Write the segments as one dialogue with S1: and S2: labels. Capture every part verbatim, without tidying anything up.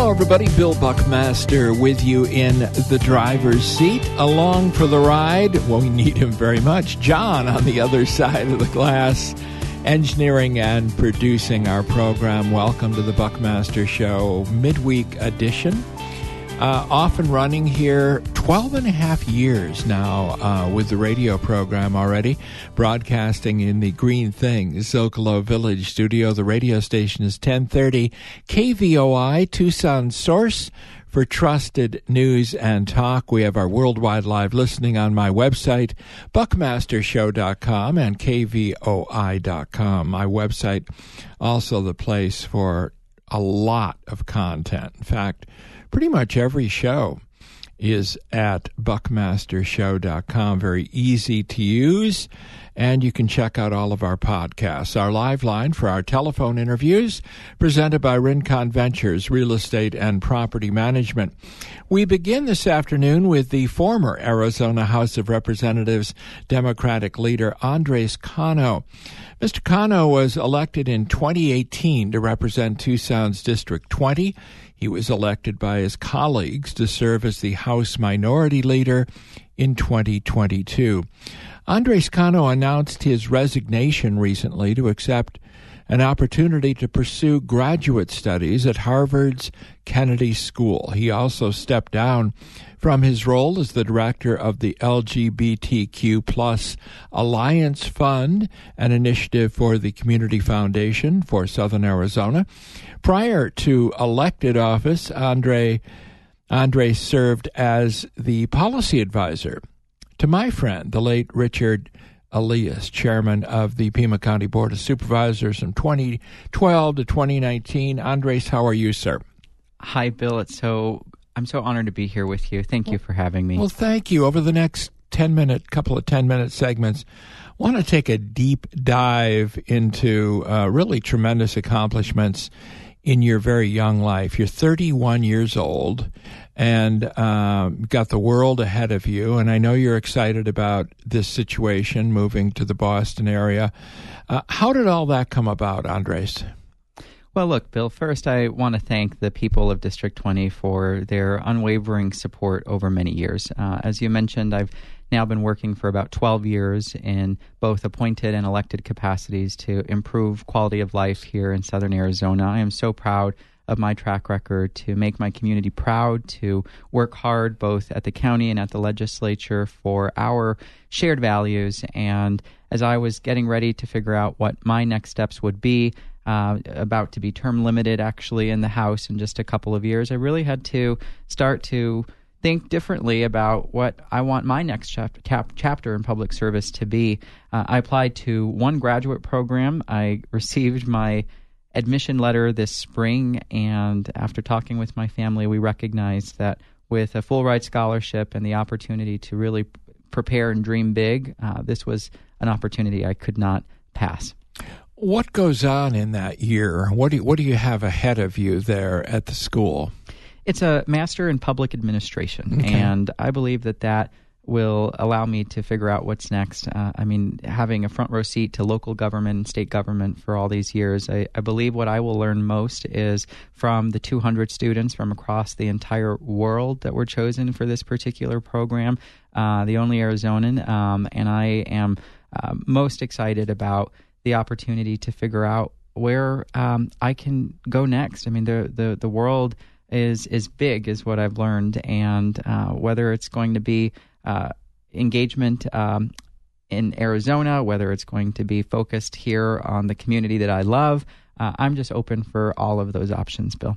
S1: Hello, everybody. Bill Buckmaster with you in the driver's seat. Along for the ride, well, we need him very much. John on the other side of the glass, engineering and producing our program. Welcome to the Buckmaster Show midweek edition. Uh, off and running here twelve and a half years now uh, with the radio program already, broadcasting in the Green Things Zocalo Village studio. The radio station is ten thirty K V O I, Tucson's source for trusted news and talk. We have our worldwide live listening on my website, buckmaster show dot com and K V O I dot com. My website, also the place for a lot of content. In fact, pretty much every show is at buckmaster show dot com. Very easy to use, and you can check out all of our podcasts. Our live line for our telephone interviews, presented by Rincon Ventures, Real Estate and Property Management. We begin this afternoon with the former Arizona House of Representatives Democratic leader Andres Cano. Mister Cano was elected in twenty eighteen to represent Tucson's District twenty. He was elected by his colleagues to serve as the House Minority Leader in twenty twenty-two. Andres Cano announced his resignation recently to accept an opportunity to pursue graduate studies at Harvard's Kennedy School. He also stepped down from his role as the director of the L G B T Q plus Alliance Fund, an initiative for the Community Foundation for Southern Arizona. Prior to elected office, Andre, Andre served as the policy advisor to my friend, the late Richard Elias, chairman of the Pima County Board of Supervisors from twenty twelve to twenty nineteen. Andres, how are you, sir?
S2: Hi, Bill. It's so I'm so honored to be here with you. Thank you for having me.
S1: Well, thank you. Over the next ten-minute, couple of ten-minute segments, I want to take a deep dive into uh, really tremendous accomplishments in your very young life. You're thirty-one years old and um, got the world ahead of you, and I know you're excited about this situation, moving to the Boston area. Uh, how did all that come about, Andres?
S2: Well, look, Bill, first I want to thank the people of District twenty for their unwavering support over many years. Uh, as you mentioned, I've now been working for about twelve years in both appointed and elected capacities to improve quality of life here in Southern Arizona. I am so proud of my track record to make my community proud, to work hard both at the county and at the legislature for our shared values. And as I was getting ready to figure out what my next steps would be, uh, about to be term limited actually in the House in just a couple of years, I really had to start to think differently about what I want my next chap- chap- chapter in public service to be. Uh, I applied to one graduate program. I received my admission letter this spring, and after talking with my family, we recognized that with a full ride scholarship and the opportunity to really p- prepare and dream big, uh, this was an opportunity I could not pass.
S1: What goes on in that year? What do you, what do you have ahead of you there at the school?
S2: It's a Master in Public Administration,
S1: okay.
S2: and I believe that that will allow me to figure out what's next. Uh, I mean, having a front row seat to local government and state government for all these years, I, I believe what I will learn most is from the two hundred students from across the entire world that were chosen for this particular program, uh, the only Arizonan, um, and I am uh, most excited about the opportunity to figure out where um, I can go next. I mean, the the, the world is is big, is what I've learned, and uh, whether it's going to be uh, engagement um, in Arizona, whether it's going to be focused here on the community that I love, uh, I'm just open for all of those options, Bill.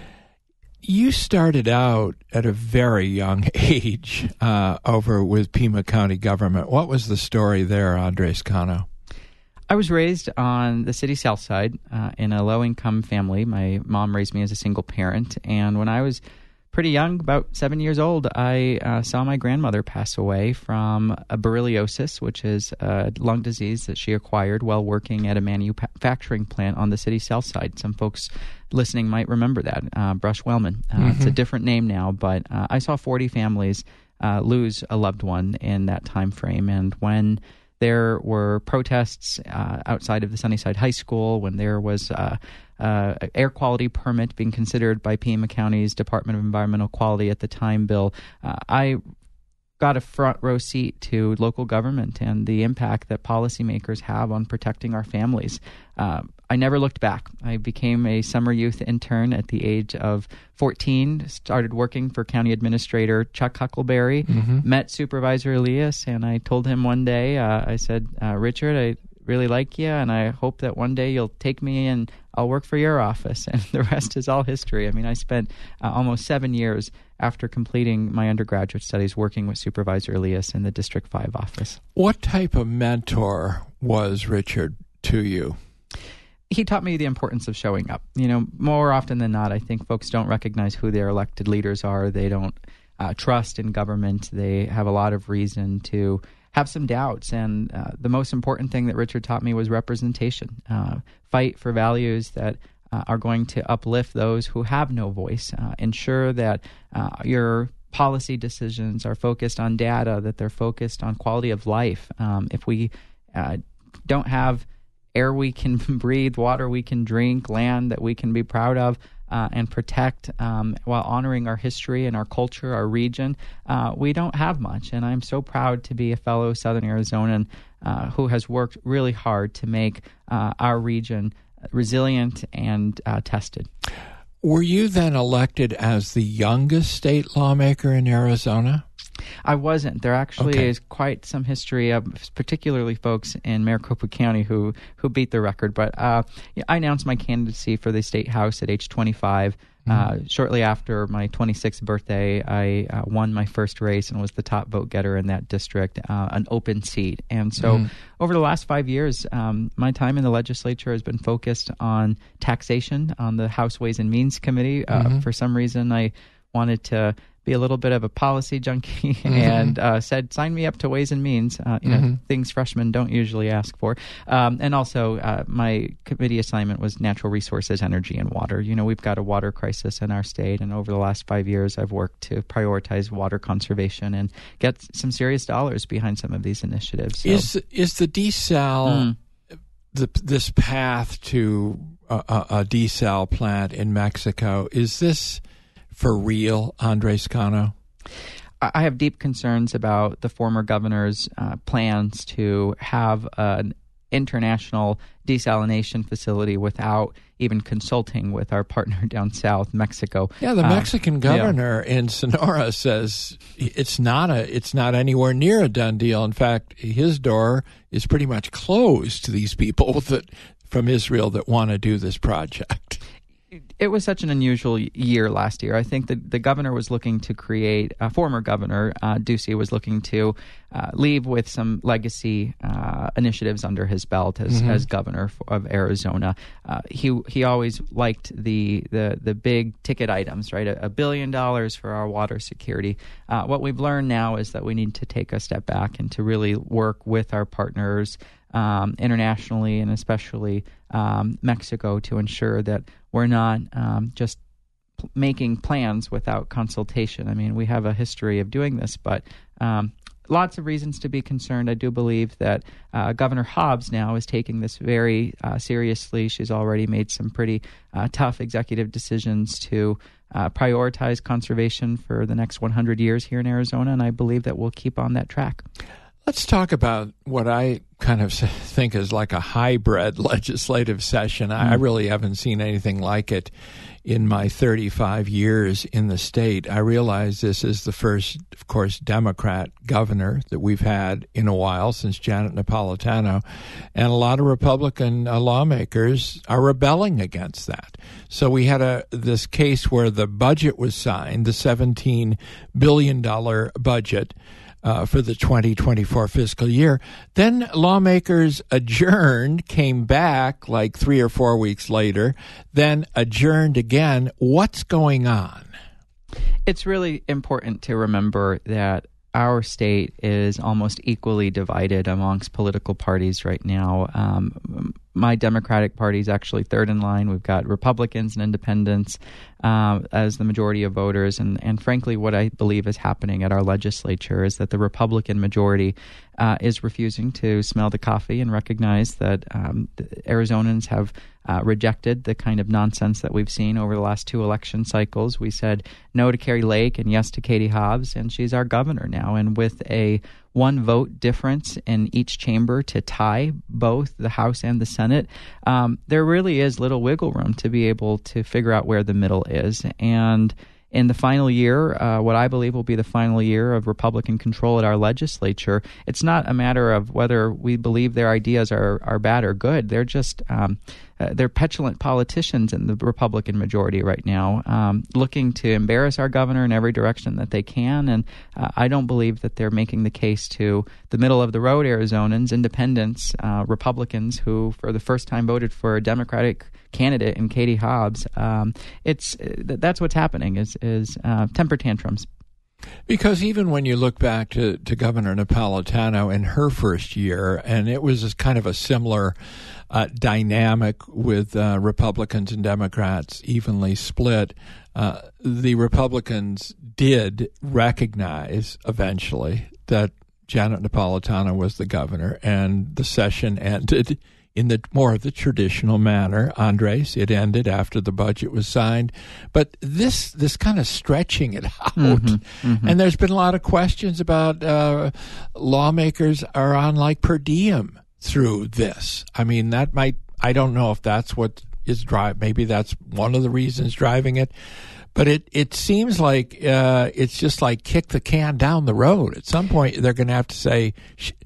S1: You started out at a very young age uh, over with Pima County government. What was the story there, Andres Cano?
S2: I was raised on the city south side uh, in a low-income family. My mom raised me as a single parent, and when I was pretty young, about seven years old, I uh, saw my grandmother pass away from a berylliosis, which is a lung disease that she acquired while working at a manufacturing plant on the city south side. Some folks listening might remember that, uh, Brush-Wellman. Uh, mm-hmm. It's a different name now, but uh, I saw forty families uh, lose a loved one in that time frame, and when there were protests uh, outside of the Sunnyside High School, when there was uh, uh, an air quality permit being considered by Pima County's Department of Environmental Quality at the time, Bill, uh, I got a front row seat to local government and the impact that policymakers have on protecting our families. Uh, I never looked back. I became a summer youth intern at the age of fourteen, started working for County Administrator Chuck Huckleberry, mm-hmm. met Supervisor Elias, and I told him one day, uh, I said, uh, Richard, I really like you, and I hope that one day you'll take me and I'll work for your office. And the rest is all history. I mean, I spent uh, almost seven years after completing my undergraduate studies working with Supervisor Elias in the District five office.
S1: What type of mentor was Richard to you?
S2: He taught me the importance of showing up. You know, more often than not, I think folks don't recognize who their elected leaders are. They don't uh, trust in government. They have a lot of reason to have some doubts. And uh, the most important thing that Richard taught me was representation. Uh, fight for values that uh, are going to uplift those who have no voice. Uh, ensure that uh, your policy decisions are focused on data, that they're focused on quality of life. Um, if we uh, don't have air we can breathe, water we can drink, land that we can be proud of uh, and protect um, while honoring our history and our culture, our region, uh, we don't have much. And I'm so proud to be a fellow Southern Arizonan uh, who has worked really hard to make uh, our region resilient and uh, tested.
S1: Were you then elected as the youngest state lawmaker in Arizona?
S2: I wasn't. There actually okay. is quite some history of particularly folks in Maricopa County who, who beat the record. But uh, I announced my candidacy for the state house at age twenty-five. Mm-hmm. Uh, shortly after my twenty-sixth birthday, I uh, won my first race and was the top vote getter in that district, uh, an open seat. And so mm-hmm. over the last five years, um, my time in the legislature has been focused on taxation on the House Ways and Means Committee. Uh, mm-hmm. For some reason, I wanted to be a little bit of a policy junkie mm-hmm. and uh, said, sign me up to Ways and Means, uh, you mm-hmm. know, things freshmen don't usually ask for. Um, and also uh, my committee assignment was natural resources, energy, and water. You know, we've got a water crisis in our state, and over the last five years, I've worked to prioritize water conservation and get some serious dollars behind some of these initiatives. So.
S1: Is, is the desal, mm. the, this path to a, a, a desal plant in Mexico, is this for real, Andres Cano?
S2: I have deep concerns about the former governor's uh, plans to have an international desalination facility without even consulting with our partner down south, Mexico.
S1: Yeah, the Mexican uh, governor yeah. in Sonora says it's not a, it's not anywhere near a done deal. In fact, his door is pretty much closed to these people that from Israel that want to do this project.
S2: It was such an unusual year last year. I think that the governor was looking to create, uh, former governor uh, Ducey was looking to uh, leave with some legacy uh, initiatives under his belt as, mm-hmm. as governor of Arizona. Uh, he he always liked the the, the big ticket items, right? A, a billion dollars for our water security. Uh, what we've learned now is that we need to take a step back and to really work with our partners Um, internationally and especially um, Mexico to ensure that we're not um, just p- making plans without consultation. I mean, we have a history of doing this, but um, lots of reasons to be concerned. I do believe that uh, Governor Hobbs now is taking this very uh, seriously. She's already made some pretty uh, tough executive decisions to uh, prioritize conservation for the next one hundred years here in Arizona, and I believe that we'll keep on that track.
S1: Let's talk about what I kind of think is like a hybrid legislative session. Mm. I really haven't seen anything like it in my thirty-five years in the state. I realize this is the first, of course, Democrat governor that we've had in a while since Janet Napolitano, and a lot of Republican uh, lawmakers are rebelling against that. So we had a this case where the budget was signed, the seventeen billion dollars budget, Uh, for the twenty twenty-four fiscal year. Then lawmakers adjourned, came back like three or four weeks later, then adjourned again. What's going on?
S2: It's really important to remember that our state is almost equally divided amongst political parties right now. Um, my Democratic Party is actually third in line. We've got Republicans and independents uh, as the majority of voters. And, and frankly, what I believe is happening at our legislature is that the Republican majority uh, is refusing to smell the coffee and recognize that um, Arizonans have uh, rejected the kind of nonsense that we've seen over the last two election cycles. We said no to Kari Lake and yes to Katie Hobbs, and she's our governor now. And with a one vote difference in each chamber to tie both the House and the Senate, um, there really is little wiggle room to be able to figure out where the middle is. And in the final year, uh, what I believe will be the final year of Republican control at our legislature, it's not a matter of whether we believe their ideas are, are bad or good. They're just um, uh, they're petulant politicians in the Republican majority right now, um, looking to embarrass our governor in every direction that they can. And uh, I don't believe that they're making the case to the middle-of-the-road Arizonans, independents, uh, Republicans who, for the first time, voted for a Democratic candidate in Katie Hobbs. Um, it's that's what's happening is is uh, temper tantrums.
S1: Because even when you look back to, to Governor Napolitano in her first year, and it was kind of a similar uh, dynamic with uh, Republicans and Democrats evenly split, uh, the Republicans did recognize eventually that Janet Napolitano was the governor, and the session ended in the more of the traditional manner. Andres, it ended after the budget was signed. But this this kind of stretching it out,
S2: mm-hmm, mm-hmm.
S1: and there's been a lot of questions about uh, lawmakers are on like per diem through this. I mean, that might, I don't know if that's what is driving, maybe that's one of the reasons driving it. But it, it seems like uh, it's just like kick the can down the road. At some point, they're going to have to say,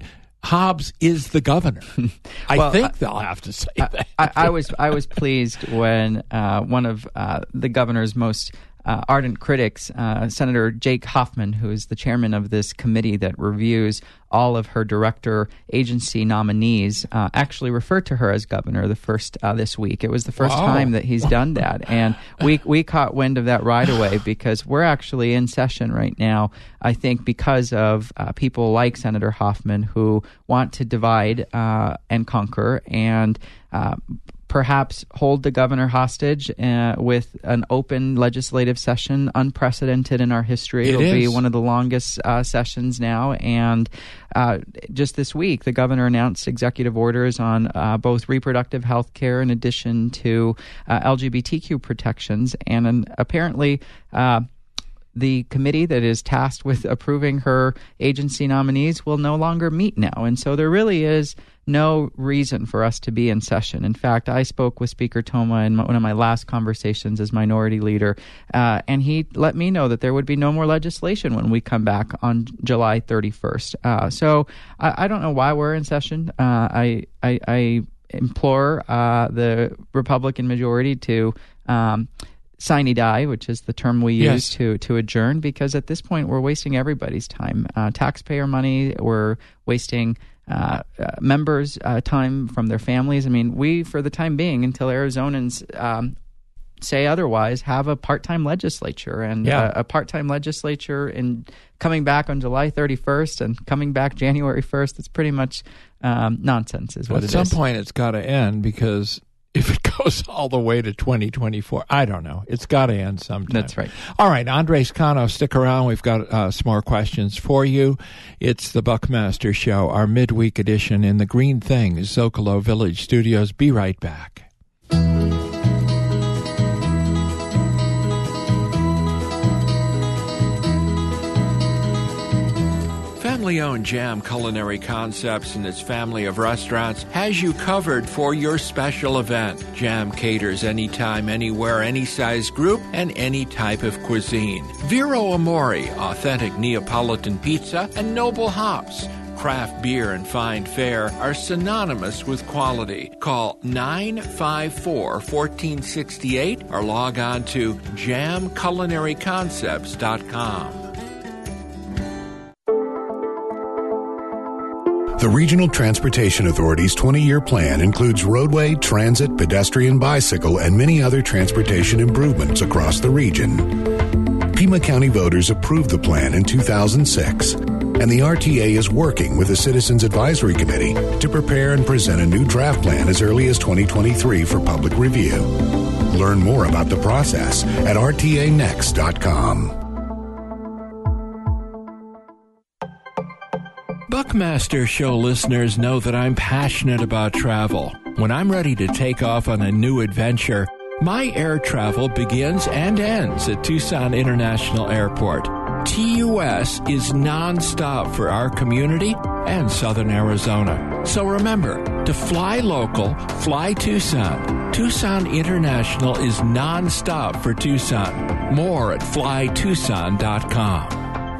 S1: Hobbs is the governor. I
S2: well,
S1: think
S2: I,
S1: they'll have to say
S2: I,
S1: that.
S2: I, I was I was pleased when uh, one of uh, the governor's most uh, ardent critics, uh, Senator Jake Hoffman, who is the chairman of this committee that reviews all of her director agency nominees, uh, actually referred to her as governor the first uh, this week. It was the first
S1: wow.
S2: time that he's done that, and we we caught wind of that right away because we're actually in session right now. I think because of uh, people like Senator Hoffman who want to divide uh, and conquer and uh, perhaps hold the governor hostage uh, with an open legislative session, unprecedented in our history.
S1: It
S2: It'll
S1: is.
S2: be one of the longest uh, sessions now. And uh, just this week, the governor announced executive orders on uh, both reproductive health care in addition to uh, L G B T Q protections. And um, apparently, uh, the committee that is tasked with approving her agency nominees will no longer meet now. And so there really is no reason for us to be in session. In fact, I spoke with Speaker Toma in one of my last conversations as minority leader, uh, and he let me know that there would be no more legislation when we come back on July thirty-first. Uh, so I, I don't know why we're in session. Uh, I, I, I implore uh, the Republican majority to um, sine die, which is the term we use
S1: yes.
S2: to to adjourn, because at this point we're wasting everybody's time. Uh, taxpayer money, we're wasting uh, uh, members' uh, time from their families. I mean, we, for the time being, until Arizonans um, say otherwise, have a part-time legislature. And
S1: yeah.
S2: uh, a part-time legislature and coming back on July thirty-first and coming back January first, it's pretty much um, nonsense is what
S1: At
S2: it is.
S1: some point, it's got to end because if it goes all the way to twenty twenty-four, I don't know. It's got to end sometime.
S2: That's right.
S1: All right, Andres Cano, stick around. We've got uh, some more questions for you. It's the Buckmaster Show, our midweek edition in the Green Things Zocalo Village Studios. Be right back. Family-owned Jam Culinary Concepts and its family of restaurants has you covered for your special event. Jam caters anytime, anywhere, any size group, and any type of cuisine. Vero Amore, authentic Neapolitan pizza, and Noble Hops. Craft beer and fine fare are synonymous with quality. Call nine five four, one four six eight or log on to jam culinary concepts dot com.
S3: The Regional Transportation Authority's twenty-year plan includes roadway, transit, pedestrian, bicycle, and many other transportation improvements across the region. Pima County voters approved the plan in two thousand six. and the R T A is working with the Citizens Advisory Committee to prepare and present a new draft plan as early as twenty twenty-three for public review. Learn more about the process at r t a next dot com.
S1: Buckmaster Show listeners know that I'm passionate about travel. When I'm ready to take off on a new adventure, my air travel begins and ends at Tucson International Airport. T U S is nonstop for our community and Southern Arizona. So remember, to fly local, fly Tucson. Tucson International is nonstop for Tucson. More at fly tucson dot com.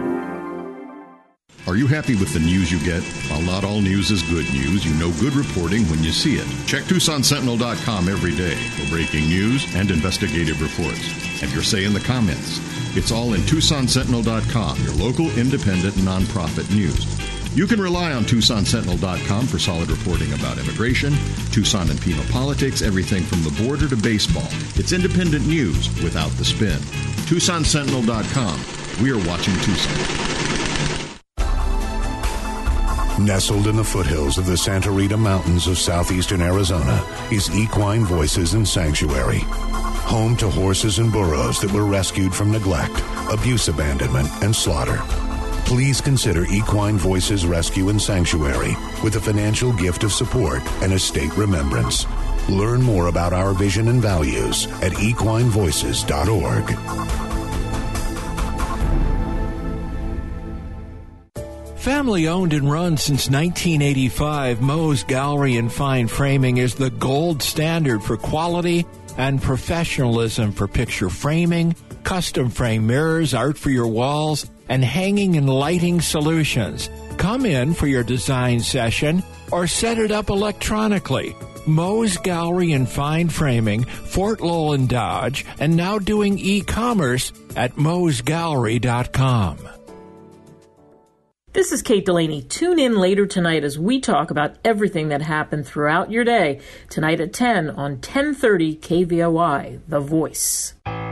S4: Are you happy with the news you get? While not all news is good news, you know good reporting when you see it. Check Tucson Sentinel dot com every day for breaking news and investigative reports. Have your say in the comments. It's all in Tucson Sentinel dot com, your local independent nonprofit news. You can rely on Tucson Sentinel dot com for solid reporting about immigration, Tucson and penal politics, everything from the border to baseball. It's independent news without the spin. Tucson Sentinel dot com. We are watching Tucson.
S3: Nestled in the foothills of the Santa Rita Mountains of southeastern Arizona is Equine Voices and Sanctuary. Home to horses and burros that were rescued from neglect, abuse, abandonment, and slaughter. Please consider Equine Voices Rescue and Sanctuary with a financial gift of support and estate remembrance. Learn more about our vision and values at equine voices dot org.
S1: Family owned and run since nineteen eighty-five, Moe's Gallery and Fine Framing is the gold standard for quality and professionalism for picture framing, custom frame mirrors, art for your walls, and hanging and lighting solutions. Come in for your design session or set it up electronically. Moe's Gallery and Fine Framing, Fort Lowell and Dodge, and now doing e-commerce at moes gallery dot com.
S5: This is Kate Delaney. Tune in later tonight as we talk about everything that happened throughout your day. Tonight at ten on ten thirty K V O I, The Voice.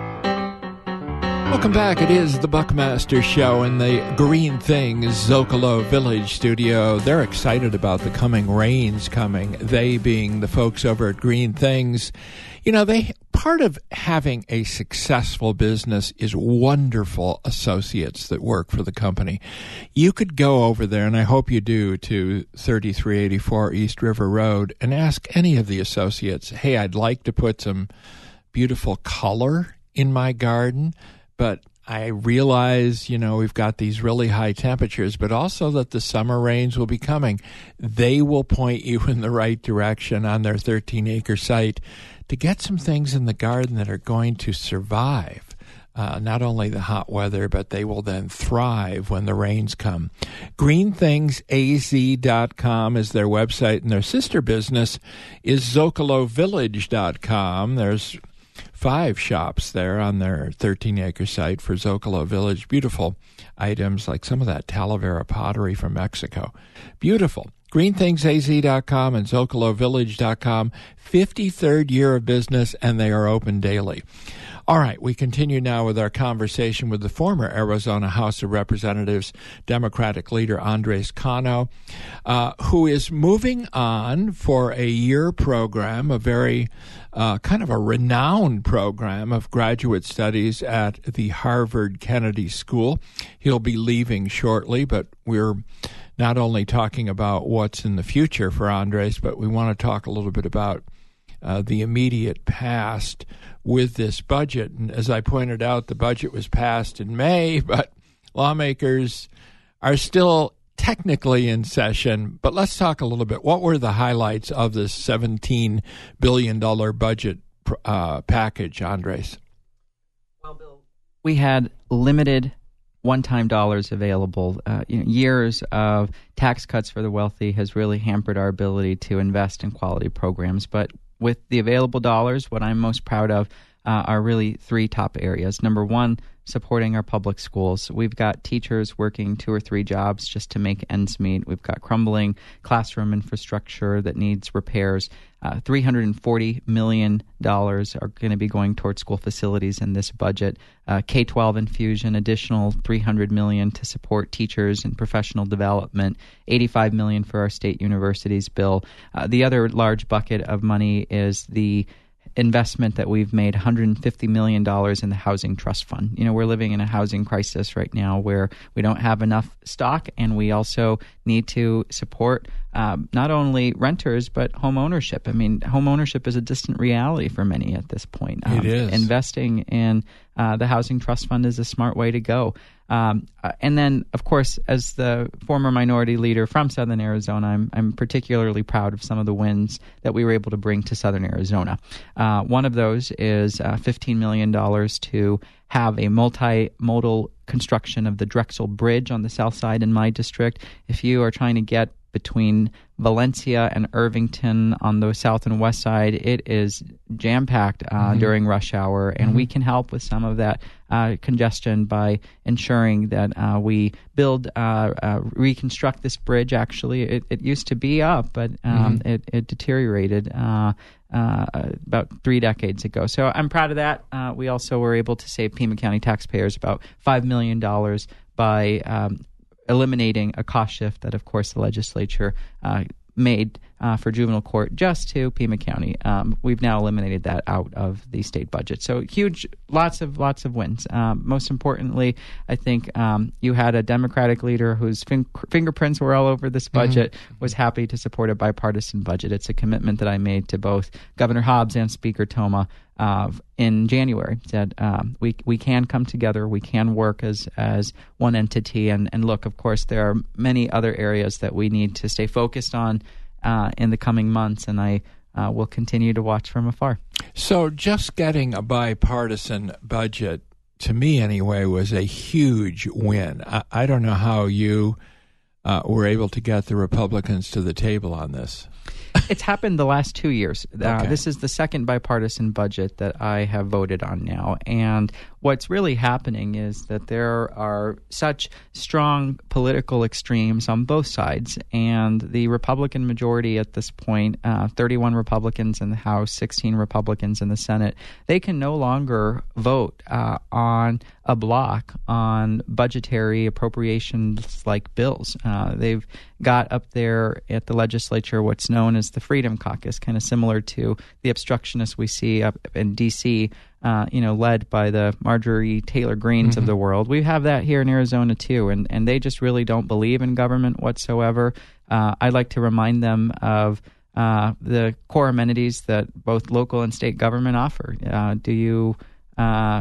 S1: Welcome back. It is the Buckmaster Show in the Green Things Zocalo Village studio. They're excited about the coming rains coming, they being the folks over at Green Things. You know, they part of having a successful business is wonderful associates that work for the company. You could go over there, and I hope you do, to thirty-three eighty-four East River Road and ask any of the associates, hey, I'd like to put some beautiful color in my garden, but I realize, you know, we've got these really high temperatures, but also that the summer rains will be coming. They will point you in the right direction on their thirteen-acre site to get some things in the garden that are going to survive uh, not only the hot weather, but they will then thrive when the rains come. green things a z dot com is their website, and their sister business is zocalo village dot com. There's five shops there on their thirteen-acre site for Zocalo Village. Beautiful items like some of that Talavera pottery from Mexico. Beautiful. green things a z dot com and zocalo village dot com. fifty-third year of business, and they are open daily. All right, we continue now with our conversation with the former Arizona House of Representatives Democratic leader Andres Cano, uh, who is moving on for a year program, a very uh, kind of a renowned program of graduate studies at the Harvard Kennedy School. He'll be leaving shortly, but we're not only talking about what's in the future for Andres, but we want to talk a little bit about uh, the immediate past with this budget. And as I pointed out, the budget was passed in May, but lawmakers are still technically in session. But let's talk a little bit. What were the highlights of this seventeen billion dollars budget uh, package, Andres?
S2: Well, Bill, we had limited one-time dollars available. Uh, you know, years of tax cuts for the wealthy has really hampered our ability to invest in quality programs. But with the available dollars, what I'm most proud of uh, are really three top areas. Number one, supporting our public schools. We've got teachers working two or three jobs just to make ends meet. We've got crumbling classroom infrastructure that needs repairs. Uh, three hundred forty million dollars are going to be going towards school facilities in this budget. Uh, K twelve infusion, additional three hundred million dollars to support teachers and professional development, eighty-five million dollars for our state universities, Bill. Uh, the other large bucket of money is the investment that we've made, one hundred fifty million dollars in the Housing Trust Fund. You know, we're living in a housing crisis right now where we don't have enough stock, and we also need to support um, not only renters but home ownership. I mean, home ownership is a distant reality for many at this point. Um,
S1: it is.
S2: Investing in uh, the Housing Trust Fund is a smart way to go. Um, uh, and then, of course, as the former minority leader from Southern Arizona, I'm, I'm particularly proud of some of the wins that we were able to bring to Southern Arizona. Uh, one of those is uh, fifteen million dollars to have a multimodal construction of the Drexel Bridge on the south side in my district. If you are trying to get between Valencia and Irvington on the south and west side, it is jam-packed uh, mm-hmm. during rush hour, and mm-hmm. we can help with some of that uh, congestion by ensuring that uh, we build, uh, uh, reconstruct this bridge. Actually, it, it used to be up, but um, mm-hmm. it, it deteriorated uh, uh, about three decades ago. So I'm proud of that. Uh, we also were able to save Pima County taxpayers about five million dollars by um, eliminating a cost shift that, of course, the legislature uh, made uh, for juvenile court just to Pima County. Um, we've now eliminated that out of the state budget. So huge, lots of lots of wins. Um, most importantly, I think um, you had a Democratic leader whose fin- fingerprints were all over this budget, mm-hmm. was happy to support a bipartisan budget. It's a commitment that I made to both Governor Hobbs and Speaker Toma Uh, in January. Said um, we we can come together, we can work as as one entity, and, and look, of course, there are many other areas that we need to stay focused on uh, in the coming months, and I uh, will continue to watch from afar.
S1: So just getting a bipartisan budget, to me anyway, was a huge win. I, I don't know how you uh, were able to get the Republicans to the table on this.
S2: It's happened the last two years. Uh,
S1: okay.
S2: This is the second bipartisan budget that I have voted on now. And what's really happening is that there are such strong political extremes on both sides. And the Republican majority at this point, uh, thirty-one Republicans in the House, sixteen Republicans in the Senate, they can no longer vote uh, on a block on budgetary appropriations like bills. Uh, they've got up there at the legislature what's known as the Freedom Caucus, kind of similar to the obstructionists we see up in D C, uh, you know, led by the Marjorie Taylor Greens mm-hmm. of the world. We have that here in Arizona too, and, and they just really don't believe in government whatsoever. Uh, I'd like to remind them of uh, the core amenities that both local and state government offer. Uh, do you uh,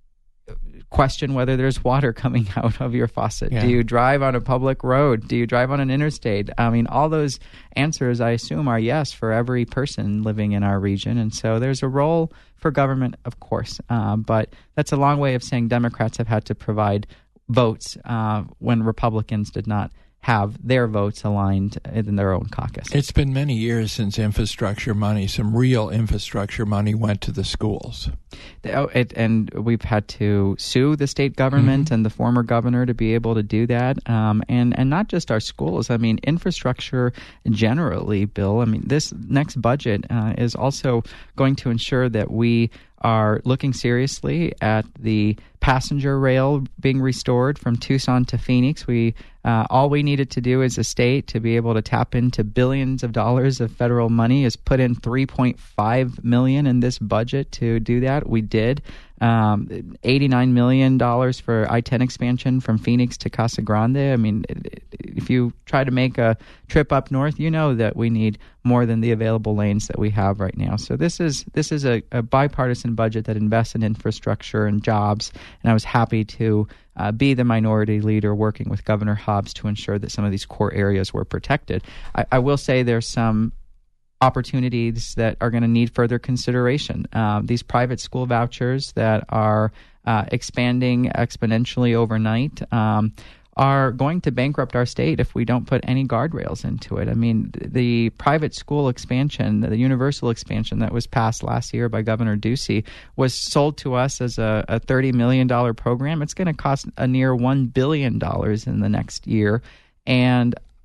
S2: question whether there's water coming out of your faucet? Yeah. Do you drive on a public road? Do you drive on an interstate? I mean, all those answers, I assume, are yes for every person living in our region. And so there's a role for government, of course. Uh, but that's a long way of saying Democrats have had to provide votes uh, when Republicans did not have their votes aligned in their own caucus.
S1: It's been many years since infrastructure money, some real infrastructure money, went to the schools.
S2: Oh, it, and we've had to sue the state government mm-hmm. and the former governor to be able to do that. Um, and, and not just our schools. I mean, infrastructure generally, Bill. I mean, this next budget uh, is also going to ensure that we are looking seriously at the passenger rail being restored from Tucson to Phoenix. We uh, all we needed to do as a state to be able to tap into billions of dollars of federal money is put in three point five million dollars in this budget to do that. We did. Um, eighty-nine million dollars for I ten expansion from Phoenix to Casa Grande. I mean, if you try to make a trip up north, you know that we need more than the available lanes that we have right now. So this is this is a, a bipartisan budget that invests in infrastructure and jobs, and I was happy to uh, be the minority leader working with Governor Hobbs to ensure that some of these core areas were protected. I, I will say there's some opportunities that are going to need further consideration. Uh, these private school vouchers that are uh, expanding exponentially overnight um, are going to bankrupt our state if we don't put any guardrails into it. I mean, the private school expansion, the universal expansion that was passed last year by Governor Ducey was sold to us as a, a thirty million dollars program. It's going to cost a near one billion dollars in the next year. And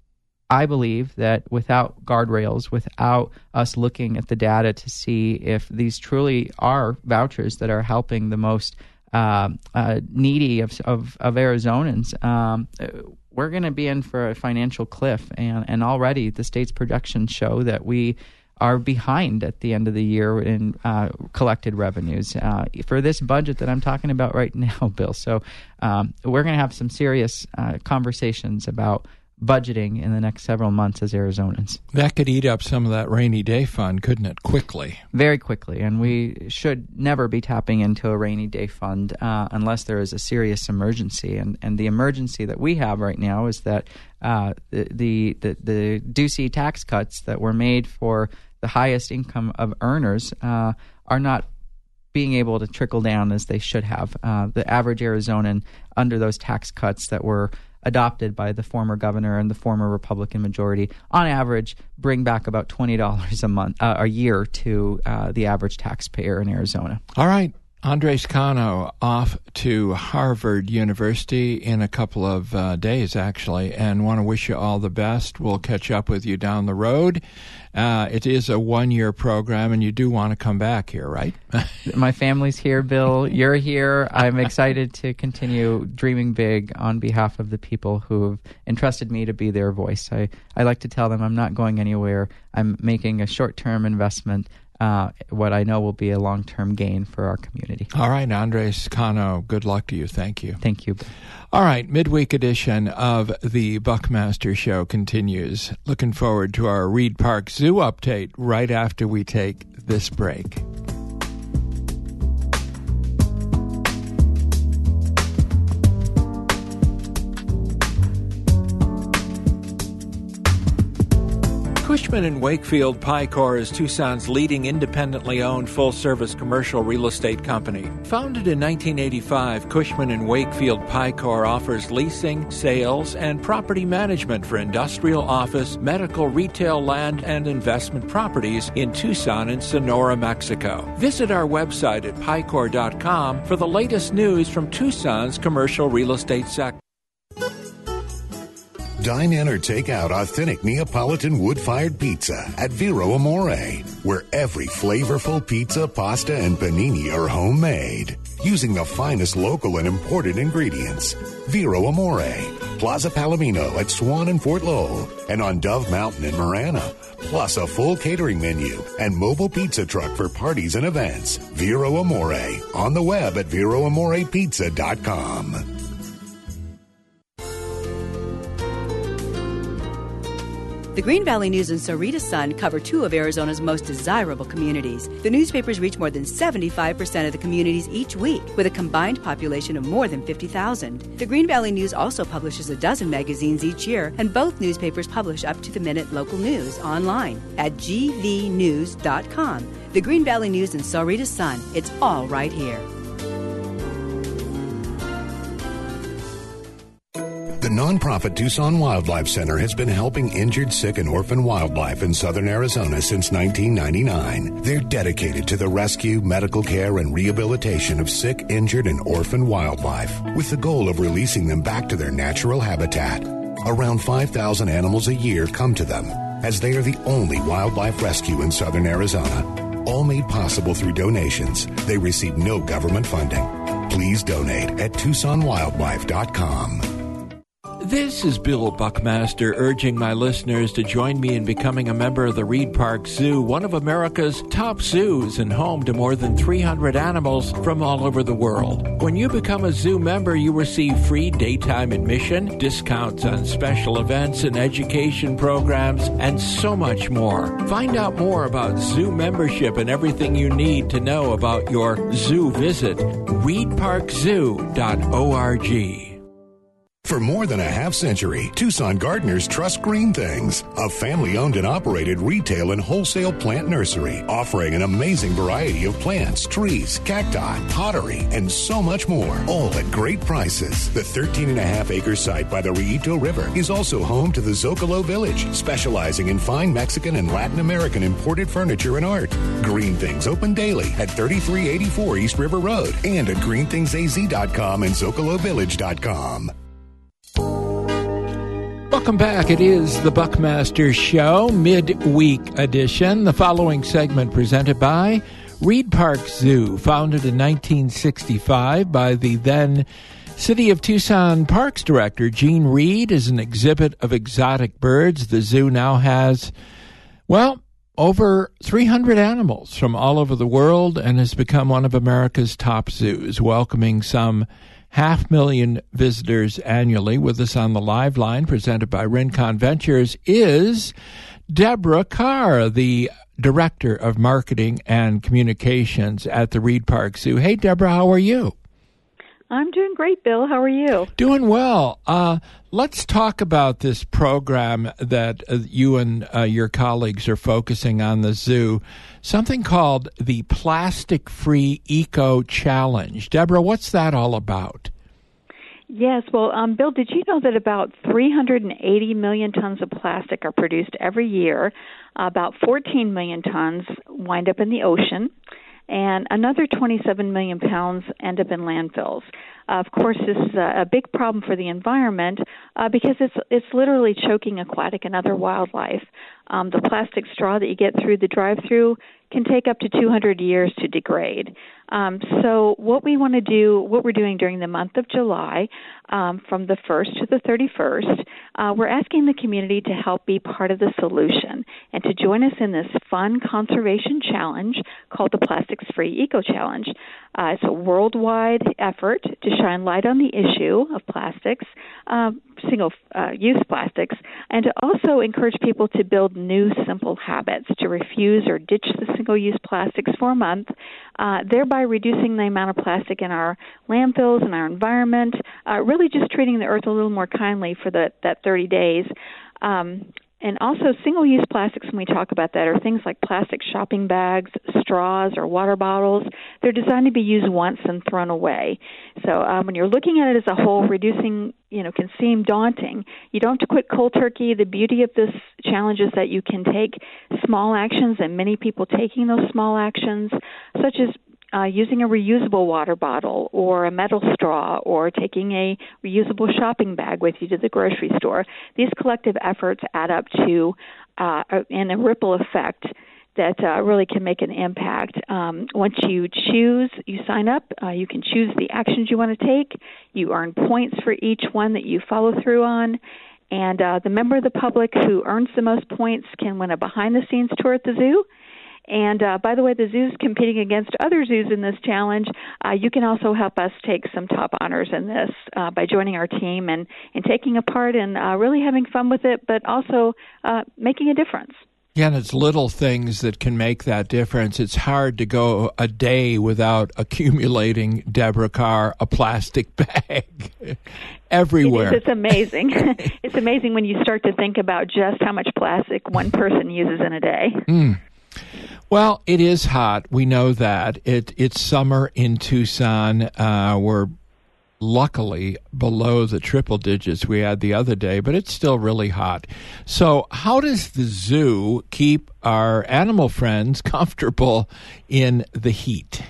S2: I believe that without guardrails, without us looking at the data to see if these truly are vouchers that are helping the most uh, uh, needy of, of, of Arizonans, um, we're going to be in for a financial cliff. And, and already the state's projections show that we are behind at the end of the year in uh, collected revenues uh, for this budget that I'm talking about right now, Bill. So um, we're going to have some serious uh, conversations about budgeting in the next several months as Arizonans.
S1: That could eat up some of that rainy day fund, couldn't it, quickly?
S2: Very quickly, and we should never be tapping into a rainy day fund uh, unless there is a serious emergency. And, and the emergency that we have right now is that uh, the, the, the, the Ducey tax cuts that were made for the highest income of earners uh, are not being able to trickle down as they should have. Uh, the average Arizonan, under those tax cuts that were adopted by the former governor and the former Republican majority, on average, bring back about twenty dollars a month, uh, a year to uh, the average taxpayer in Arizona.
S1: All right. Andres Cano off to Harvard University in a couple of uh, days, actually, and want to wish you all the best. We'll catch up with you down the road. Uh, it is a one-year program, and you do want to come back here, right?
S2: My family's here, Bill. You're here. I'm excited to continue dreaming big on behalf of the people who have entrusted me to be their voice. I, I like to tell them I'm not going anywhere. I'm making a short-term investment, Uh, what I know will be a long-term gain for our community.
S1: All right, Andres Cano, good luck to you. Thank you.
S2: Thank you.
S1: All right, midweek edition of the Buckmaster Show continues. Looking forward to our Reed Park Zoo update right after we take this break. Cushman and Wakefield Picor is Tucson's leading independently owned full-service commercial real estate company. Founded in nineteen eighty-five, Cushman and Wakefield Picor offers leasing, sales, and property management for industrial, office, medical, retail, land, and investment properties in Tucson and Sonora, Mexico. Visit our website at picor dot com for the latest news from Tucson's commercial real estate sector.
S3: Dine in or take out authentic Neapolitan wood-fired pizza at Vero Amore, where every flavorful pizza, pasta, and panini are homemade, using the finest local and imported ingredients. Vero Amore, Plaza Palomino at Swan and Fort Lowell, and on Dove Mountain in Marana, plus a full catering menu and mobile pizza truck for parties and events. Vero Amore, on the web at vero amore pizza dot com.
S6: The Green Valley News and Sahuarita Sun cover two of Arizona's most desirable communities. The newspapers reach more than seventy-five percent of the communities each week, with a combined population of more than fifty thousand. The Green Valley News also publishes a dozen magazines each year, and both newspapers publish up-to-the-minute local news online at g v news dot com. The Green Valley News and Sahuarita Sun, it's all right here.
S3: The nonprofit Tucson Wildlife Center has been helping injured, sick, and orphan wildlife in southern Arizona since nineteen ninety-nine. They're dedicated to the rescue, medical care, and rehabilitation of sick, injured, and orphan wildlife, with the goal of releasing them back to their natural habitat. Around five thousand animals a year come to them, as they are the only wildlife rescue in southern Arizona. All made possible through donations. They receive no government funding. Please donate at tucson wildlife dot com.
S1: This is Bill Buckmaster urging my listeners to join me in becoming a member of the Reed Park Zoo, one of America's top zoos and home to more than three hundred animals from all over the world. When you become a zoo member, you receive free daytime admission, discounts on special events and education programs, and so much more. Find out more about zoo membership and everything you need to know about your zoo visit. reed park zoo dot org.
S3: For more than a half century, Tucson gardeners trust Green Things, a family-owned and operated retail and wholesale plant nursery, offering an amazing variety of plants, trees, cacti, pottery, and so much more, all at great prices. The thirteen and a half acre site by the Rillito River is also home to the Zocalo Village, specializing in fine Mexican and Latin American imported furniture and art. Green Things open daily at thirty-three eighty-four East River Road and at green things a z dot com and zocalo village dot com.
S1: Welcome back. It is the Buckmaster Show, midweek edition. The following segment presented by Reed Park Zoo, founded in nineteen sixty-five by the then City of Tucson Parks Director Gene Reed, is an exhibit of exotic birds. The zoo now has, well, over three hundred animals from all over the world and has become one of America's top zoos, welcoming some half million visitors annually. With us on the live line, presented by Rincon Ventures, is Deborah Carr, the Director of Marketing and Communications at the Reed Park Zoo. Hey, Deborah, how are you?
S7: I'm doing great, Bill. How are you?
S1: Doing well. Uh, let's talk about this program that uh, you and uh, your colleagues are focusing on the zoo, something called the Plastic Free Eco Challenge. Deborah, what's that all about?
S7: Yes, well, um, Bill, did you know that about three hundred eighty million tons of plastic are produced every year? About fourteen million tons wind up in the ocean, and another twenty-seven million pounds end up in landfills. Uh, of course, this is a, a big problem for the environment uh, because it's it's literally choking aquatic and other wildlife. Um, the plastic straw that you get through the drive-through can take up to two hundred years to degrade. Um, so what we want to do, what we're doing during the month of July, um, from the first to the thirty-first, uh, we're asking the community to help be part of the solution and to join us in this fun conservation challenge called the Plastics Free Eco Challenge. Uh, it's a worldwide effort to shine light on the issue of plastics, uh, single-use uh, plastics, and to also encourage people to build new simple habits to refuse or ditch the single-use plastics for a month, uh, thereby reducing the amount of plastic in our landfills and our environment, uh, really just treating the earth a little more kindly for the, that thirty days. Um, And also single-use plastics, when we talk about that, are things like plastic shopping bags, straws, or water bottles. They're designed to be used once and thrown away. So um, when you're looking at it as a whole, reducing, you know, can seem daunting. You don't have to quit cold turkey. The beauty of this challenge is that you can take small actions, and many people taking those small actions, such as Uh, using a reusable water bottle or a metal straw or taking a reusable shopping bag with you to the grocery store. These collective efforts add up to uh, in a ripple effect that uh, really can make an impact. Um, once you choose, you sign up, uh, you can choose the actions you want to take. You earn points for each one that you follow through on. And uh, the member of the public who earns the most points can win a behind-the-scenes tour at the zoo. And uh, by the way, the zoo's competing against other zoos in this challenge. Uh, you can also help us take some top honors in this uh, by joining our team and, and taking a part and uh, really having fun with it, but also uh, making a difference.
S1: Yeah, and it's little things that can make that difference. It's hard to go a day without accumulating, Deborah Carr, a plastic bag everywhere.
S7: It is, it's amazing. It's amazing when you start to think about just how much plastic one person uses in a day.
S1: Mm. Well, it is hot. We know that. It It's summer in Tucson. Uh, we're luckily below the triple digits we had the other day, but it's still really hot. So how does the zoo keep our animal friends comfortable in the heat?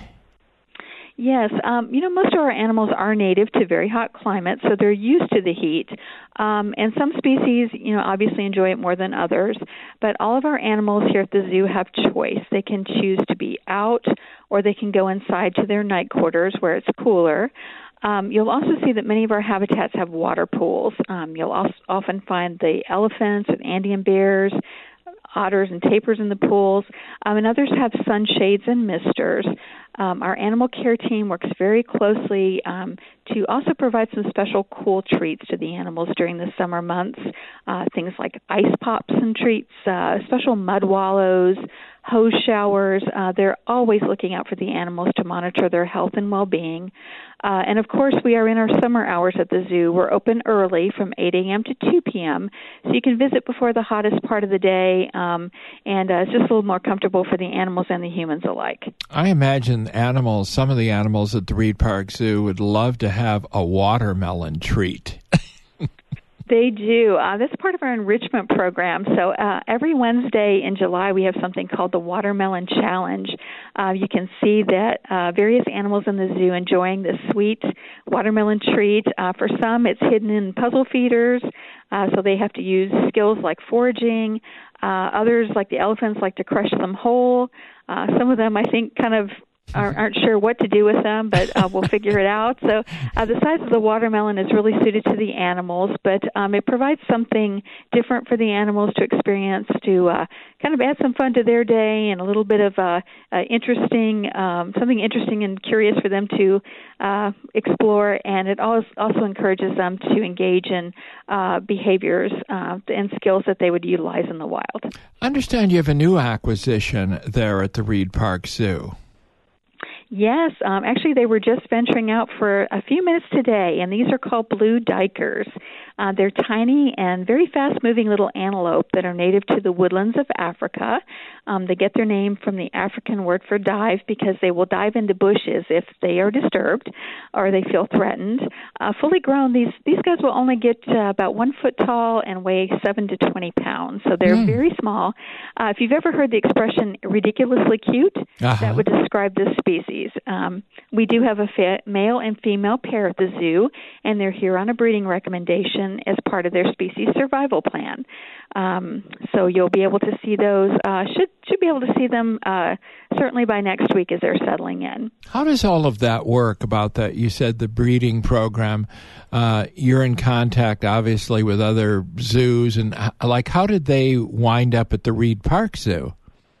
S7: Yes, um, you know, most of our animals are native to very hot climates, so they're used to the heat. Um, and some species, you know, obviously enjoy it more than others. But all of our animals here at the zoo have choice. They can choose to be out, or they can go inside to their night quarters where it's cooler. Um, you'll also see that many of our habitats have water pools. Um, you'll also often find the elephants and Andean bears, otters and tapirs in the pools, um, and others have sunshades and misters. Um, our animal care team works very closely um, to also provide some special cool treats to the animals during the summer months, uh, things like ice pops and treats, uh, special mud wallows, hose showers. Uh, they're always looking out for the animals to monitor their health and well-being. Uh, and, of course, we are in our summer hours at the zoo. We're open early from eight a.m. to two p.m., so you can visit before the hottest part of the day, um, and uh, it's just a little more comfortable for the animals and the humans alike.
S1: I imagine animals, some of the animals at the Reed Park Zoo would love to have a watermelon treat.
S7: They do. Uh, that's part of our enrichment program. So uh, every Wednesday in July, we have something called the Watermelon Challenge. Uh, you can see that uh, various animals in the zoo enjoying this sweet watermelon treat. Uh, for some, it's hidden in puzzle feeders. Uh, so they have to use skills like foraging. Uh, others, like the elephants, like to crush them whole. Uh, some of them, I think, kind of aren't, aren't sure what to do with them, but uh, we'll figure it out. So uh, the size of the watermelon is really suited to the animals, but um, it provides something different for the animals to experience, to uh, kind of add some fun to their day and a little bit of uh, uh, interesting, um, something interesting and curious for them to uh, explore, and it also, also encourages them to engage in uh, behaviors uh, and skills that they would utilize in the wild.
S1: I understand you have a new acquisition there at the Reed Park Zoo.
S7: Yes, um, actually they were just venturing out for a few minutes today, and these are called blue duikers. Uh, they're tiny and very fast-moving little antelope that are native to the woodlands of Africa. Um, they get their name from the African word for dive because they will dive into bushes if they are disturbed or they feel threatened. Uh, fully grown, these these guys will only get uh, about one foot tall and weigh seven to twenty pounds, so they're mm. very small. Uh, if you've ever heard the expression ridiculously cute, uh-huh. that would describe this species. Um, we do have a fa- male and female pair at the zoo, and they're here on a breeding recommendation as part of their species survival plan. Um, so you'll be able to see those, uh, should should be able to see them uh, certainly by next week as they're settling in.
S1: How does all of that work about that? You said the breeding program. Uh, you're in contact, obviously, with other zoos. And like, how did they wind up at the Reed Park Zoo?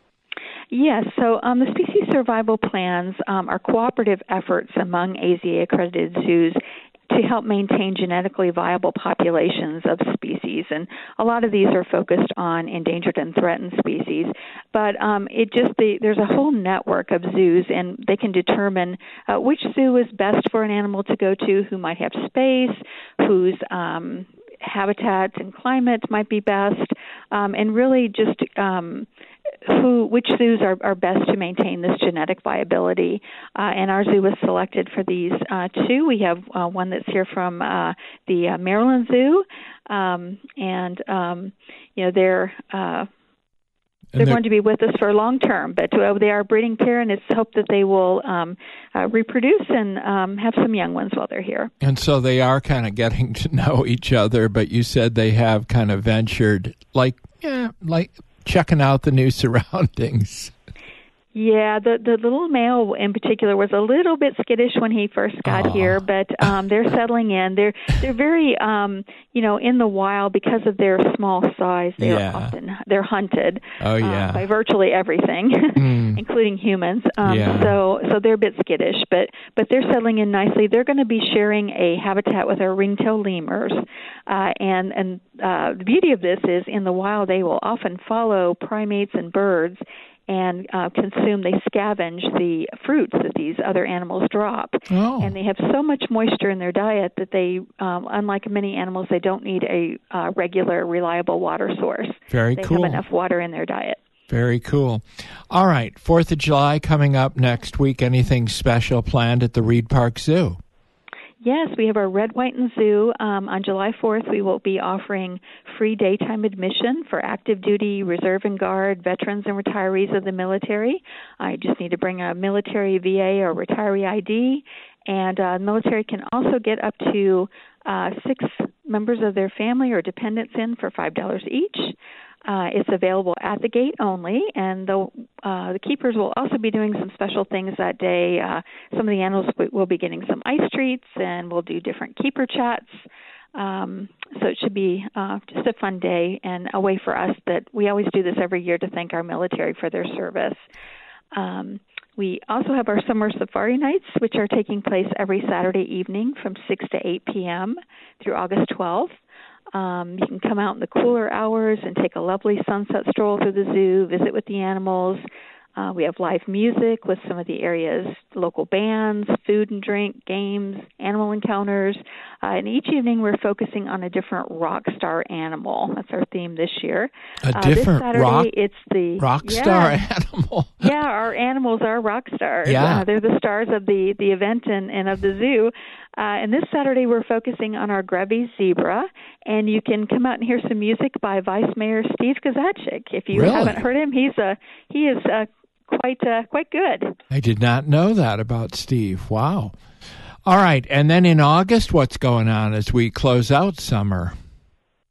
S7: Yes, so um, the species survival plans um, are cooperative efforts among A Z A-accredited zoos to help maintain genetically viable populations of species. And a lot of these are focused on endangered and threatened species. But um, it just the, there's a whole network of zoos, and they can determine uh, which zoo is best for an animal to go to, who might have space, whose um, habitats and climates might be best, um, and really just um, who, which zoos are, are best to maintain this genetic viability. Uh, and our zoo was selected for these uh, two. We have uh, one that's here from uh, the uh, Maryland Zoo, um, and um, you know they're. Uh, They're, they're going to be with us for long term, but uh, they are a breeding pair, and it's hoped that they will um, uh, reproduce and um, have some young ones while they're here.
S1: And so they are kind of getting to know each other, but you said they have kind of ventured, like, yeah, like checking out the new surroundings.
S7: Yeah, the the little male in particular was a little bit skittish when he first got Aww. here, but um, they're settling in. They're they're very um, you know in the wild because of their small size. They're
S1: yeah.
S7: often they're hunted
S1: oh, yeah.
S7: uh, by virtually everything, mm. including humans. Um,
S1: yeah.
S7: So so they're a bit skittish, but but they're settling in nicely. They're going to be sharing a habitat with our ringtail lemurs, uh, and and uh, the beauty of this is in the wild they will often follow primates and birds and uh, consume, they scavenge the fruits that these other animals drop.
S1: Oh.
S7: And they have so much moisture in their diet that they, um, unlike many animals, they don't need a uh, regular, reliable water source.
S1: Very
S7: they
S1: cool.
S7: They have enough water in their diet.
S1: Very cool. All right, fourth of July coming up next week. Anything special planned at the Reed Park Zoo?
S7: Yes, we have our Red, White, and Zoo. Um, on July fourth, we will be offering free daytime admission for active duty, reserve and guard, veterans and retirees of the military. I just need to bring a military V A or retiree I D, and uh, military can also get up to uh, six members of their family or dependents in for five dollars each. Uh, it's available at the gate only, and the, uh, the keepers will also be doing some special things that day. Uh, some of the animals will be getting some ice treats, and we'll do different keeper chats. Um, so it should be uh, just a fun day and a way for us that we always do this every year to thank our military for their service. Um, we also have our summer safari nights, which are taking place every Saturday evening from six to eight p.m. through August twelfth. Um, you can come out in the cooler hours and take a lovely sunset stroll through the zoo, visit with the animals. Uh, we have live music with some of the area's local bands, food and drink, games, animal encounters. Uh, and each evening we're focusing on a different rock star animal. That's our theme this year.
S1: A
S7: uh,
S1: different
S7: this Saturday,
S1: rock,
S7: it's the,
S1: rock
S7: yeah,
S1: star animal?
S7: Yeah, our animals are rock stars.
S1: Yeah.
S7: Uh, they're the stars of the, the event and, and of the zoo. Uh, and this Saturday we're focusing on our Grevy zebra, and you can come out and hear some music by Vice Mayor Steve Kozachik. If you
S1: really?
S7: haven't heard him, he's a he is a quite uh, quite good.
S1: I did not know that about Steve. Wow. All right, and then in August, what's going on as we close out summer?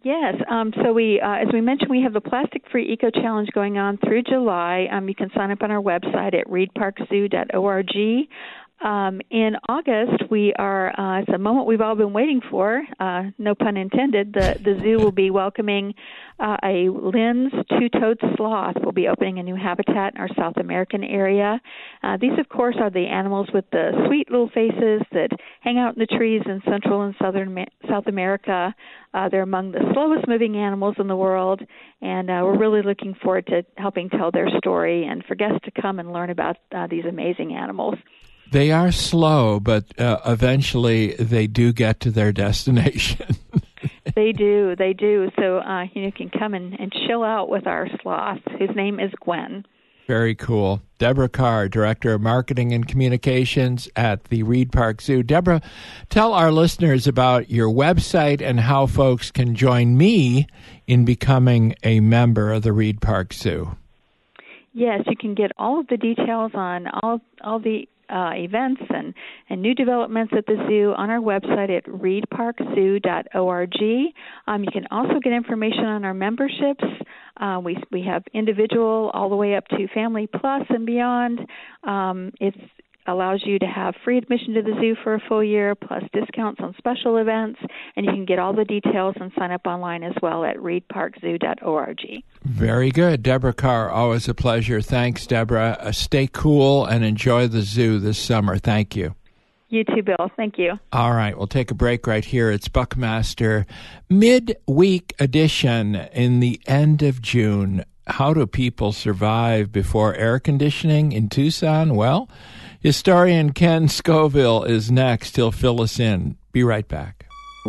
S7: Yes. Um, so we, uh, as we mentioned, we have the Plastic Free Eco Challenge going on through July. Um, you can sign up on our website at reed park zoo dot org. Um, in August, we are, uh, it's a moment we've all been waiting for, uh, no pun intended. The, the zoo will be welcoming uh, a Lynn's two-toed sloth. We'll be opening a new habitat in our South American area. Uh, these, of course, are the animals with the sweet little faces that hang out in the trees in Central and Southern South America. Uh, they're among the slowest moving animals in the world, and uh, we're really looking forward to helping tell their story and for guests to come and learn about uh, these amazing animals.
S1: They are slow, but uh, eventually they do get to their destination.
S7: They do, they do. So uh, you can come and, and chill out with our sloth, whose name is Gwen.
S1: Very cool. Deborah Carr, Director of Marketing and Communications at the Reed Park Zoo. Deborah, tell our listeners about your website and how folks can join me in becoming a member of the Reed Park Zoo.
S7: Yes, you can get all of the details on all all the uh, events and, and new developments at the zoo on our website at reed park zoo dot org. Um, you can also get information on our memberships. Uh, we we have individual all the way up to Family Plus and beyond. Um, it allows you to have free admission to the zoo for a full year, plus discounts on special events, and you can get all the details and sign up online as well at reed park zoo dot org.
S1: Very good. Deborah Carr, always a pleasure. Thanks, Deborah. Uh, stay cool and enjoy the zoo this summer. Thank you.
S7: You too, Bill. Thank you.
S1: All right, we'll take a break right here. It's Buckmaster Midweek Edition in the end of June. How do people survive before air conditioning in Tucson? Well, historian Ken Scoville is next. He'll fill us in. Be right back.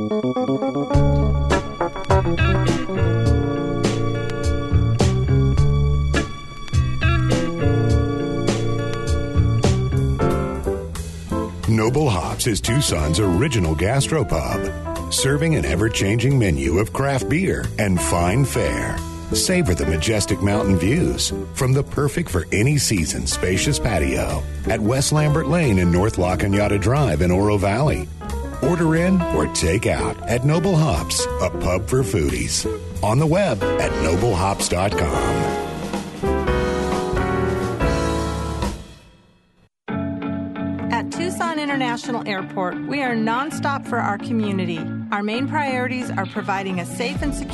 S3: Noble Hops is Tucson's original gastropub, serving an ever-changing menu of craft beer and fine fare. Savor the majestic mountain views from the perfect for any season spacious patio at West Lambert Lane and North La Cañada Drive in Oro Valley. Order in or take out at Noble Hops, a pub for foodies. On the web at noble hops dot com.
S8: At Tucson International Airport, we are nonstop for our community. Our main priorities are providing a safe and secure